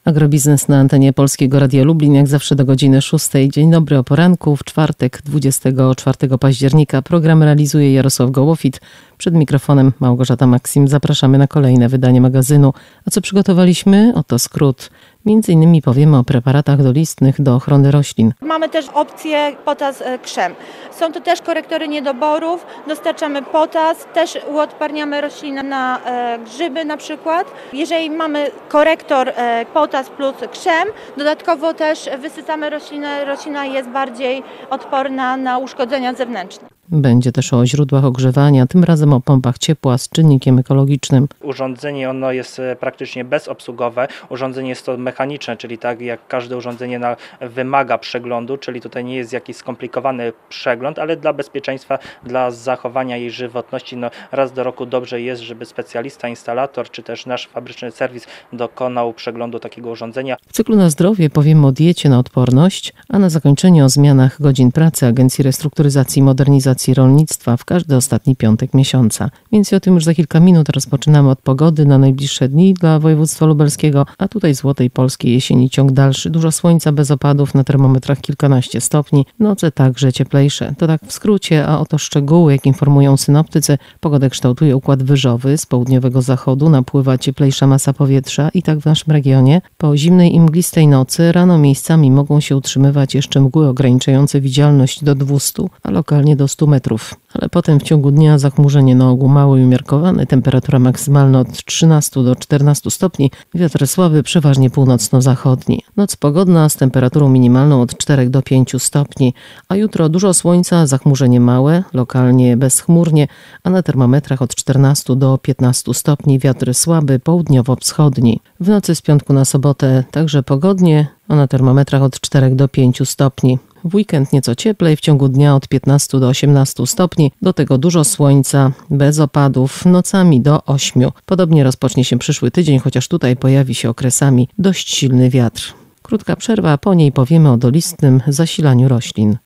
Agrobiznes na antenie Polskiego Radia Lublin, jak zawsze do godziny 6. Dzień dobry o poranku, w czwartek 24 października. Program realizuje Jarosław Gołofit. Przed mikrofonem Małgorzata Maksim. Zapraszamy na kolejne wydanie magazynu. A co przygotowaliśmy? Oto skrót. Między innymi powiemy o preparatach dolistnych do ochrony roślin. Mamy też opcję potas krzem. Są to też korektory niedoborów. Dostarczamy potas, też uodparniamy rośliny na grzyby na przykład. Jeżeli mamy korektor potas plus krzem, dodatkowo też wysycamy roślinę. Roślina jest bardziej odporna na uszkodzenia zewnętrzne. Będzie też o źródłach ogrzewania, tym razem o pompach ciepła z czynnikiem ekologicznym. Urządzenie ono jest praktycznie bezobsługowe. Urządzenie jest to mechaniczne, czyli tak jak każde urządzenie wymaga przeglądu, czyli tutaj nie jest jakiś skomplikowany przegląd, ale dla bezpieczeństwa, dla zachowania jej żywotności, raz do roku dobrze jest, żeby specjalista, instalator czy też nasz fabryczny serwis dokonał przeglądu takiego urządzenia. W cyklu Na zdrowie powiemy o diecie na odporność, a na zakończenie o zmianach godzin pracy Agencji Restrukturyzacji i Modernizacji Rolnictwa w każdy ostatni piątek miesiąca. Więc o tym już za kilka minut. Rozpoczynamy od pogody na najbliższe dni dla województwa lubelskiego, a tutaj Złotej Polskiej jesieni ciąg dalszy. Dużo słońca bez opadów, na termometrach kilkanaście stopni, noce także cieplejsze. To tak w skrócie, a oto szczegóły, jak informują synoptycy. Pogodę kształtuje układ wyżowy, z południowego zachodu napływa cieplejsza masa powietrza i tak w naszym regionie. Po zimnej i mglistej nocy rano miejscami mogą się utrzymywać jeszcze mgły ograniczające widzialność do 200, a lokalnie do 100 metrów. Ale potem w ciągu dnia zachmurzenie na ogół małe i umiarkowane, temperatura maksymalna od 13 do 14 stopni, wiatr słaby, przeważnie północno-zachodni. Noc pogodna z temperaturą minimalną od 4 do 5 stopni, a jutro dużo słońca, zachmurzenie małe, lokalnie bezchmurnie, a na termometrach od 14 do 15 stopni, wiatr słaby, południowo-wschodni. W nocy z piątku na sobotę także pogodnie, a na termometrach od 4 do 5 stopni. W weekend nieco cieplej, w ciągu dnia od 15 do 18 stopni, do tego dużo słońca, bez opadów, nocami do 8. Podobnie rozpocznie się przyszły tydzień, chociaż tutaj pojawi się okresami dość silny wiatr. Krótka przerwa, a po niej powiemy o dolistnym zasilaniu roślin.